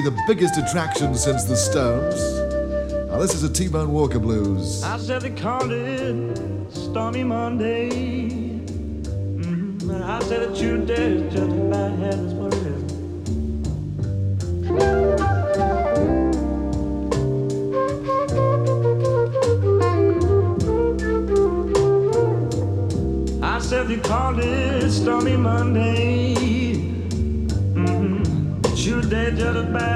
the biggest attraction since the Stones. Now this is a T-Bone Walker blues. I said they called it Stormy Monday. But I said that Tuesday is just as bad as what it is. I said they called it Stormy Monday. Tuesday just as bad.